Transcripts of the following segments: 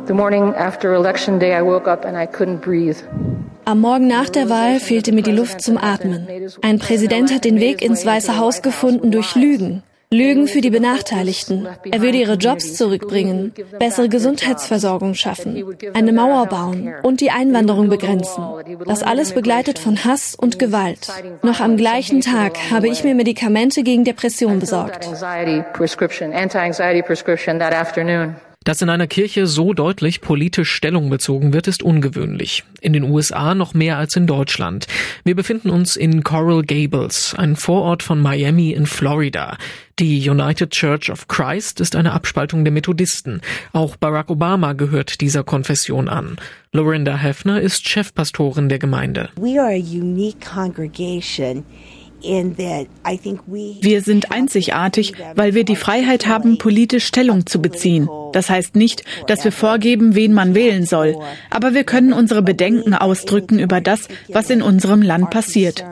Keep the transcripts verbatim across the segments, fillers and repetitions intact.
The morning after election day, I woke up and I couldn't breathe. Am Morgen nach der Wahl fehlte mir die Luft zum Atmen. Ein Präsident hat den Weg ins Weiße Haus gefunden durch Lügen. Lügen für die Benachteiligten. Er würde ihre Jobs zurückbringen, bessere Gesundheitsversorgung schaffen, eine Mauer bauen und die Einwanderung begrenzen. Das alles begleitet von Hass und Gewalt. Noch am gleichen Tag habe ich mir Medikamente gegen Depression besorgt. Dass in einer Kirche so deutlich politisch Stellung bezogen wird, ist ungewöhnlich. In den U S A noch mehr als in Deutschland. Wir befinden uns in Coral Gables, ein Vorort von Miami in Florida. Die United Church of Christ ist eine Abspaltung der Methodisten. Auch Barack Obama gehört dieser Konfession an. Lorinda Heffner ist Chefpastorin der Gemeinde. We are a unique congregation. Wir sind einzigartig, weil wir die Freiheit haben, politisch Stellung zu beziehen. Das heißt nicht, dass wir vorgeben, wen man wählen soll, aber wir können unsere Bedenken ausdrücken über das, was in unserem Land passiert.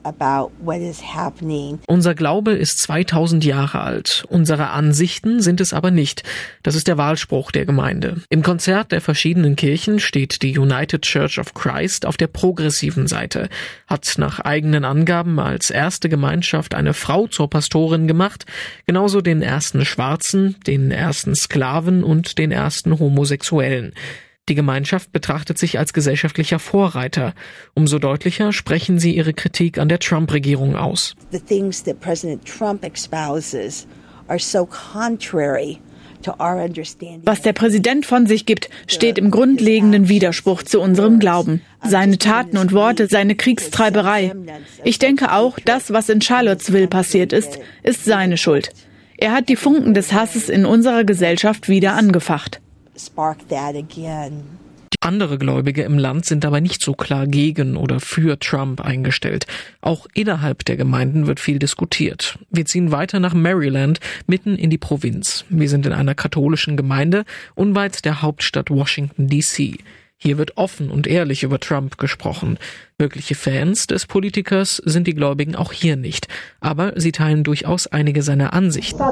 Unser Glaube ist zweitausend Jahre alt. Unsere Ansichten sind es aber nicht. Das ist der Wahlspruch der Gemeinde. Im Konzert der verschiedenen Kirchen steht die United Church of Christ auf der progressiven Seite, hat nach eigenen Angaben als erste Gemeinschaft eine Frau zur Pastorin gemacht, genauso den ersten Schwarzen, den ersten Sklaven und den ersten Homosexuellen. Die Gemeinschaft betrachtet sich als gesellschaftlicher Vorreiter. Umso deutlicher sprechen sie ihre Kritik an der Trump-Regierung aus. The things that President Trump espouses are so contrary to our understanding. Was der Präsident von sich gibt, steht im grundlegenden Widerspruch zu unserem Glauben. Seine Taten und Worte, seine Kriegstreiberei. Ich denke auch, das, was in Charlottesville passiert ist, ist seine Schuld. Er hat die Funken des Hasses in unserer Gesellschaft wieder angefacht. Andere Gläubige im Land sind aber nicht so klar gegen oder für Trump eingestellt. Auch innerhalb der Gemeinden wird viel diskutiert. Wir ziehen weiter nach Maryland, mitten in die Provinz. Wir sind in einer katholischen Gemeinde, unweit der Hauptstadt Washington D C Hier wird offen und ehrlich über Trump gesprochen. Wirkliche Fans des Politikers sind die Gläubigen auch hier nicht. Aber sie teilen durchaus einige seiner Ansichten.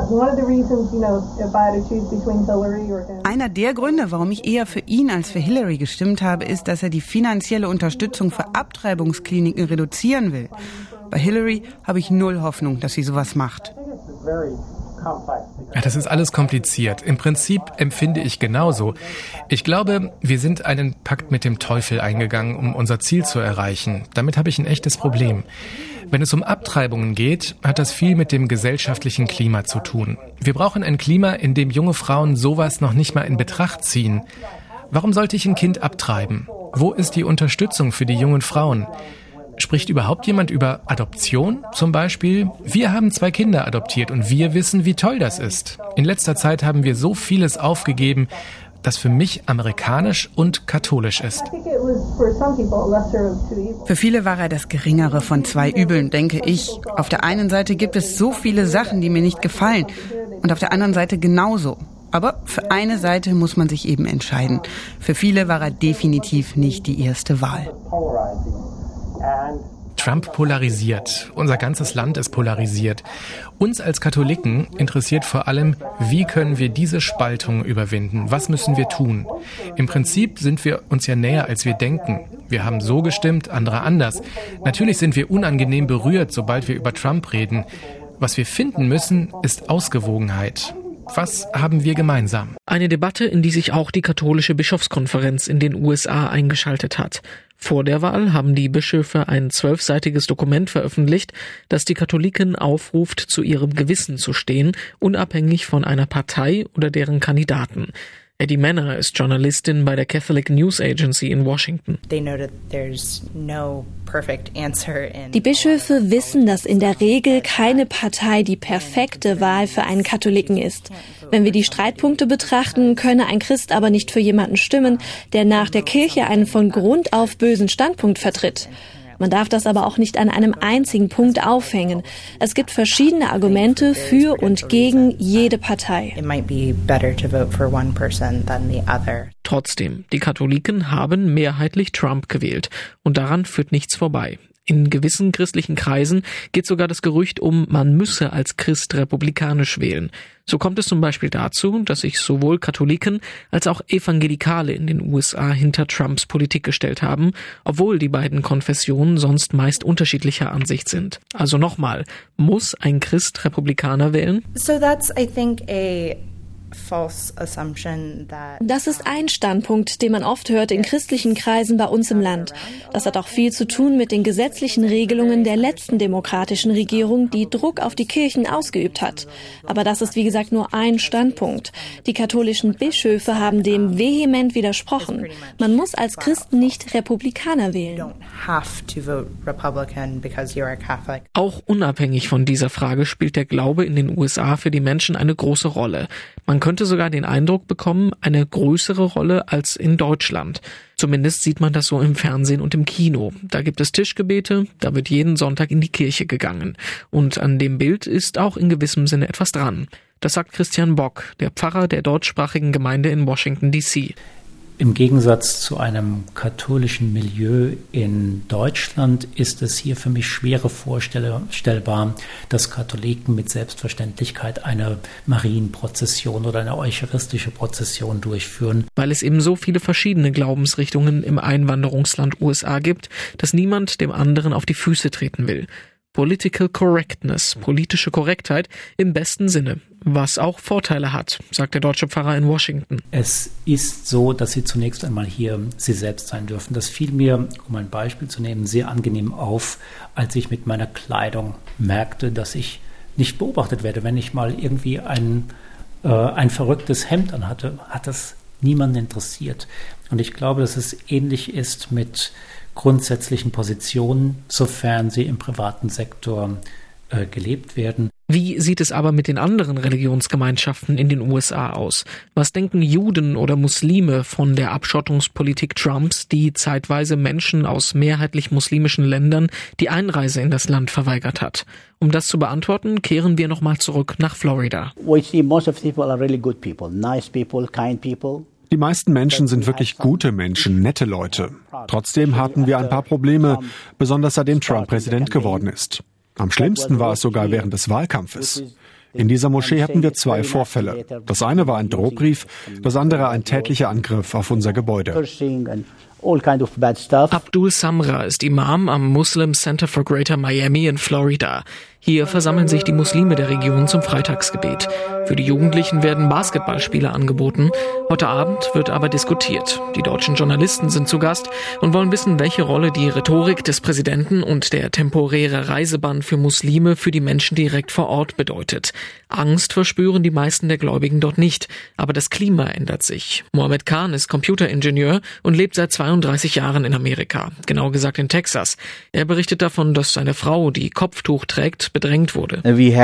Einer der Gründe, warum ich eher für ihn als für Hillary gestimmt habe, ist, dass er die finanzielle Unterstützung für Abtreibungskliniken reduzieren will. Bei Hillary habe ich null Hoffnung, dass sie sowas macht. Ja, das ist alles kompliziert. Im Prinzip empfinde ich genauso. Ich glaube, wir sind einen Pakt mit dem Teufel eingegangen, um unser Ziel zu erreichen. Damit habe ich ein echtes Problem. Wenn es um Abtreibungen geht, hat das viel mit dem gesellschaftlichen Klima zu tun. Wir brauchen ein Klima, in dem junge Frauen sowas noch nicht mal in Betracht ziehen. Warum sollte ich ein Kind abtreiben? Wo ist die Unterstützung für die jungen Frauen? Spricht überhaupt jemand über Adoption zum Beispiel? Wir haben zwei Kinder adoptiert und wir wissen, wie toll das ist. In letzter Zeit haben wir so vieles aufgegeben, das für mich amerikanisch und katholisch ist. Für viele war er das geringere von zwei Übeln, denke ich. Auf der einen Seite gibt es so viele Sachen, die mir nicht gefallen und auf der anderen Seite genauso. Aber für eine Seite muss man sich eben entscheiden. Für viele war er definitiv nicht die erste Wahl. Trump polarisiert. Unser ganzes Land ist polarisiert. Uns als Katholiken interessiert vor allem, wie können wir diese Spaltung überwinden? Was müssen wir tun? Im Prinzip sind wir uns ja näher, als wir denken. Wir haben so gestimmt, andere anders. Natürlich sind wir unangenehm berührt, sobald wir über Trump reden. Was wir finden müssen, ist Ausgewogenheit. Was haben wir gemeinsam? Eine Debatte, in die sich auch die katholische Bischofskonferenz in den U S A eingeschaltet hat. Vor der Wahl haben die Bischöfe ein zwölfseitiges Dokument veröffentlicht, das die Katholiken aufruft, zu ihrem Gewissen zu stehen, unabhängig von einer Partei oder deren Kandidaten. Eddie Manner ist Journalistin bei der Catholic News Agency in Washington. Die Bischöfe wissen, dass in der Regel keine Partei die perfekte Wahl für einen Katholiken ist. Wenn wir die Streitpunkte betrachten, könne ein Christ aber nicht für jemanden stimmen, der nach der Kirche einen von Grund auf bösen Standpunkt vertritt. Man darf das aber auch nicht an einem einzigen Punkt aufhängen. Es gibt verschiedene Argumente für und gegen jede Partei. Trotzdem, die Katholiken haben mehrheitlich Trump gewählt. Und daran führt nichts vorbei. In gewissen christlichen Kreisen geht sogar das Gerücht um, man müsse als Christ republikanisch wählen. So kommt es zum Beispiel dazu, dass sich sowohl Katholiken als auch Evangelikale in den U S A hinter Trumps Politik gestellt haben, obwohl die beiden Konfessionen sonst meist unterschiedlicher Ansicht sind. Also nochmal, muss ein Christ Republikaner wählen? So that's, I think, a Das ist ein Standpunkt, den man oft hört in christlichen Kreisen bei uns im Land. Das hat auch viel zu tun mit den gesetzlichen Regelungen der letzten demokratischen Regierung, die Druck auf die Kirchen ausgeübt hat. Aber das ist wie gesagt nur ein Standpunkt. Die katholischen Bischöfe haben dem vehement widersprochen. Man muss als Christ nicht Republikaner wählen. Auch unabhängig von dieser Frage spielt der Glaube in den U S A für die Menschen eine große Rolle. Man könnte sogar den Eindruck bekommen, eine größere Rolle als in Deutschland. Zumindest sieht man das so im Fernsehen und im Kino. Da gibt es Tischgebete, da wird jeden Sonntag in die Kirche gegangen. Und an dem Bild ist auch in gewissem Sinne etwas dran. Das sagt Christian Bock, der Pfarrer der deutschsprachigen Gemeinde in Washington D C Im Gegensatz zu einem katholischen Milieu in Deutschland ist es hier für mich schwerer vorstellbar, dass Katholiken mit Selbstverständlichkeit eine Marienprozession oder eine eucharistische Prozession durchführen. Weil es eben so viele verschiedene Glaubensrichtungen im Einwanderungsland U S A gibt, dass niemand dem anderen auf die Füße treten will. Political Correctness, politische Korrektheit im besten Sinne, was auch Vorteile hat, sagt der deutsche Pfarrer in Washington. Es ist so, dass Sie zunächst einmal hier Sie selbst sein dürfen. Das fiel mir, um ein Beispiel zu nehmen, sehr angenehm auf, als ich mit meiner Kleidung merkte, dass ich nicht beobachtet werde. Wenn ich mal irgendwie ein, äh, ein verrücktes Hemd anhatte, hat das niemanden interessiert. Und ich glaube, dass es ähnlich ist mit grundsätzlichen Positionen, sofern sie im privaten Sektor äh, gelebt werden. Wie sieht es aber mit den anderen Religionsgemeinschaften in den U S A aus? Was denken Juden oder Muslime von der Abschottungspolitik Trumps, die zeitweise Menschen aus mehrheitlich muslimischen Ländern die Einreise in das Land verweigert hat? Um das zu beantworten, kehren wir nochmal zurück nach Florida. We see most of the people are really good people, nice people, kind people. Die meisten Menschen sind wirklich gute Menschen, nette Leute. Trotzdem hatten wir ein paar Probleme, besonders seitdem Trump Präsident geworden ist. Am schlimmsten war es sogar während des Wahlkampfes. In dieser Moschee hatten wir zwei Vorfälle. Das eine war ein Drohbrief, das andere ein tätlicher Angriff auf unser Gebäude. Abdul Samra ist Imam am Muslim Center for Greater Miami in Florida. Hier versammeln sich die Muslime der Region zum Freitagsgebet. Für die Jugendlichen werden Basketballspiele angeboten. Heute Abend wird aber diskutiert. Die deutschen Journalisten sind zu Gast und wollen wissen, welche Rolle die Rhetorik des Präsidenten und der temporäre Reisebann für Muslime für die Menschen direkt vor Ort bedeutet. Angst verspüren die meisten der Gläubigen dort nicht. Aber das Klima ändert sich. Mohammed Khan ist Computeringenieur und lebt seit zweiunddreißig Jahren in Amerika, genau gesagt in Texas. Er berichtet davon, dass seine Frau, die Kopftuch trägt, bedrängt wurde.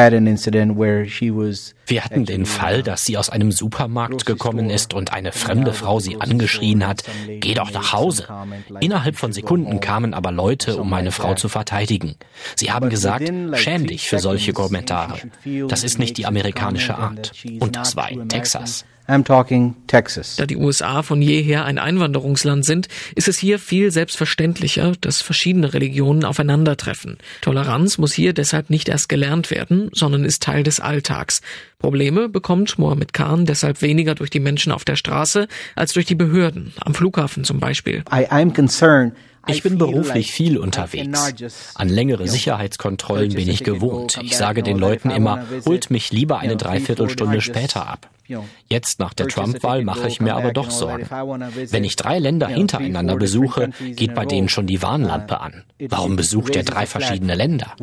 Wir hatten den Fall, dass sie aus einem Supermarkt gekommen ist und eine fremde Frau sie angeschrien hat, geh doch nach Hause. Innerhalb von Sekunden kamen aber Leute, um meine Frau zu verteidigen. Sie haben gesagt, schäm dich für solche Kommentare. Das ist nicht die amerikanische Art. Und das war in Texas. I'm talking Texas. Da die U S A von jeher ein Einwanderungsland sind, ist es hier viel selbstverständlicher, dass verschiedene Religionen aufeinandertreffen. Toleranz muss hier deshalb nicht erst gelernt werden, sondern ist Teil des Alltags. Probleme bekommt Mohammed Khan deshalb weniger durch die Menschen auf der Straße als durch die Behörden, am Flughafen zum Beispiel. I, I'm concerned. Ich bin beruflich viel unterwegs. An längere Sicherheitskontrollen bin ich gewohnt. Ich sage den Leuten immer, holt mich lieber eine Dreiviertelstunde später ab. Jetzt nach der Trump-Wahl mache ich mir aber doch Sorgen. Wenn ich drei Länder hintereinander besuche, geht bei denen schon die Warnlampe an. Warum besucht er drei verschiedene Länder?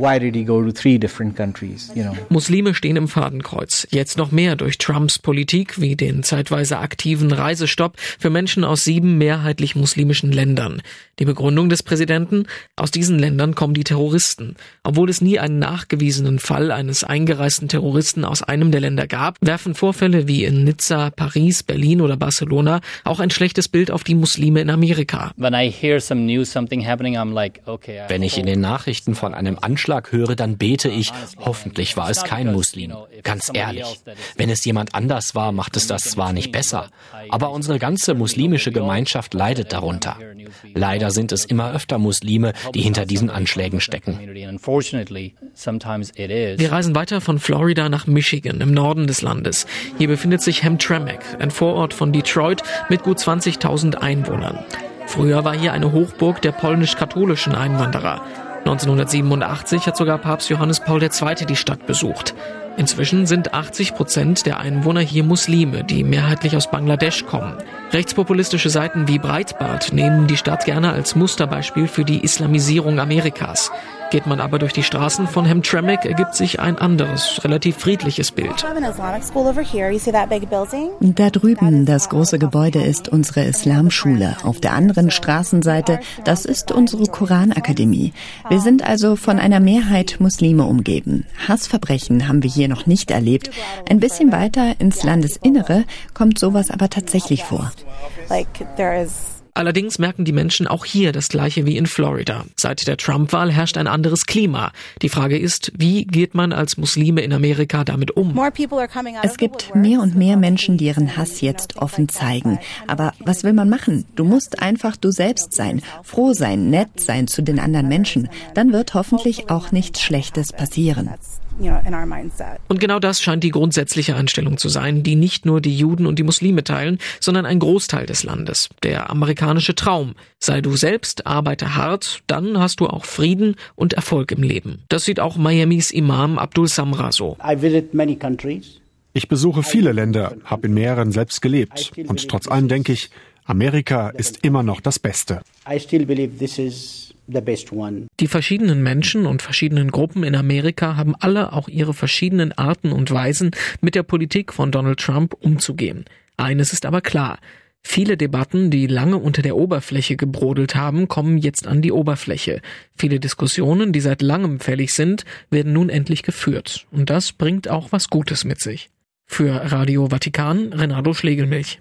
Muslime stehen im Fadenkreuz. Jetzt noch mehr durch Trumps Politik, wie den zeitweise aktiven Reisestopp für Menschen aus sieben mehrheitlich muslimischen Ländern. Die Begründung des Präsidenten: Aus diesen Ländern kommen die Terroristen. Obwohl es nie einen nachgewiesenen Fall eines eingereisten Terroristen aus einem der Länder gab, werfen Vorfälle wie wie in Nizza, Paris, Berlin oder Barcelona auch ein schlechtes Bild auf die Muslime in Amerika. Wenn ich in den Nachrichten von einem Anschlag höre, dann bete ich, hoffentlich war es kein Muslim. Ganz ehrlich, wenn es jemand anders war, macht es das zwar nicht besser, aber unsere ganze muslimische Gemeinschaft leidet darunter. Leider sind es immer öfter Muslime, die hinter diesen Anschlägen stecken. Wir reisen weiter von Florida nach Michigan im Norden des Landes. Hier befindet sich Hamtramck, ein Vorort von Detroit mit gut zwanzigtausend Einwohnern. Früher war hier eine Hochburg der polnisch-katholischen Einwanderer. neunzehnhundertsiebenundachtzig hat sogar Papst Johannes Paul der Zweite die Stadt besucht. Inzwischen sind achtzig Prozent der Einwohner hier Muslime, die mehrheitlich aus Bangladesch kommen. Rechtspopulistische Seiten wie Breitbart nehmen die Stadt gerne als Musterbeispiel für die Islamisierung Amerikas. Geht man aber durch die Straßen von Hamtramck, ergibt sich ein anderes, relativ friedliches Bild. Da drüben, das große Gebäude, ist unsere Islamschule. Auf der anderen Straßenseite, das ist unsere Koranakademie. Wir sind also von einer Mehrheit Muslime umgeben. Hassverbrechen haben wir hier noch nicht erlebt. Ein bisschen weiter ins Landesinnere kommt sowas aber tatsächlich vor. Allerdings merken die Menschen auch hier das Gleiche wie in Florida. Seit der Trump-Wahl herrscht ein anderes Klima. Die Frage ist, wie geht man als Muslime in Amerika damit um? Es gibt mehr und mehr Menschen, die ihren Hass jetzt offen zeigen. Aber was will man machen? Du musst einfach du selbst sein, froh sein, nett sein zu den anderen Menschen. Dann wird hoffentlich auch nichts Schlechtes passieren. Und genau das scheint die grundsätzliche Einstellung zu sein, die nicht nur die Juden und die Muslime teilen, sondern ein Großteil des Landes. Der amerikanische Traum. Sei du selbst, arbeite hart, dann hast du auch Frieden und Erfolg im Leben. Das sieht auch Miamis Imam Abdul Samra so. Ich besuche viele Länder, habe in mehreren selbst gelebt. Und trotz allem denke ich, Amerika ist immer noch das Beste. Die verschiedenen Menschen und verschiedenen Gruppen in Amerika haben alle auch ihre verschiedenen Arten und Weisen, mit der Politik von Donald Trump umzugehen. Eines ist aber klar: Viele Debatten, die lange unter der Oberfläche gebrodelt haben, kommen jetzt an die Oberfläche. Viele Diskussionen, die seit langem fällig sind, werden nun endlich geführt. Und das bringt auch was Gutes mit sich. Für Radio Vatikan, Renato Schlegelmilch.